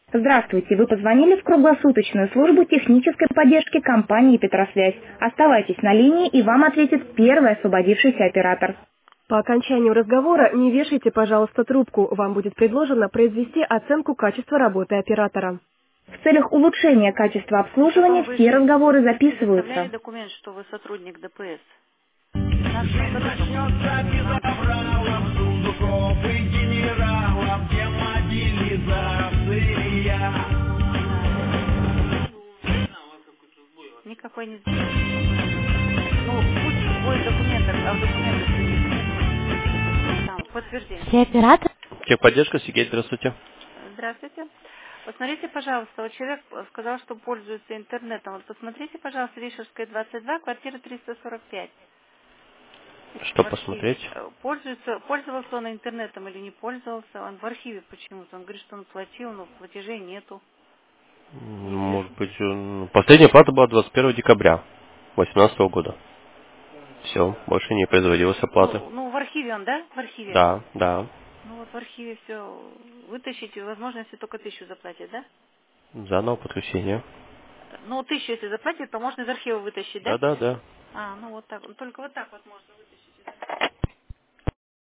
Здравствуйте, вы позвонили в круглосуточную службу технической поддержки компании «Петросвязь». Оставайтесь на линии, и вам ответит первый освободившийся оператор. По окончанию разговора не вешайте, пожалуйста, трубку. Вам будет предложено произвести оценку качества работы оператора. В целях улучшения качества обслуживания Потом вы все же разговоры предоставляли записываются. документ, что вы сотрудник ДПС. В 2015 году, по-моему, нам никакой не сделали. Ну, пусть будет документ, а в документах таких нету. Там, подтверждение. Все операторы? Техподдержка, Сергей, здравствуйте. Здравствуйте. Посмотрите, пожалуйста, вот человек сказал, что пользуется интернетом. Вот посмотрите, пожалуйста, Вишерская, 22, квартира 345. Что В архиве. посмотреть? Пользовался он интернетом или не пользовался? Он в архиве почему-то. Он говорит, что он платил, но платежей нету. Не Может вижу. быть, последняя плата была 21 декабря 2018 года. Все, больше не производилась оплата. Ну, в архиве он, да? В архиве. Да, да. Ну вот в архиве все вытащить, и, возможно, если только 1000 заплатит, да? Заново подключение. Ну, 1000 если заплатит, то можно из архива вытащить, да? Да, да, да. Ну вот так. Только вот так вот можно вытащить.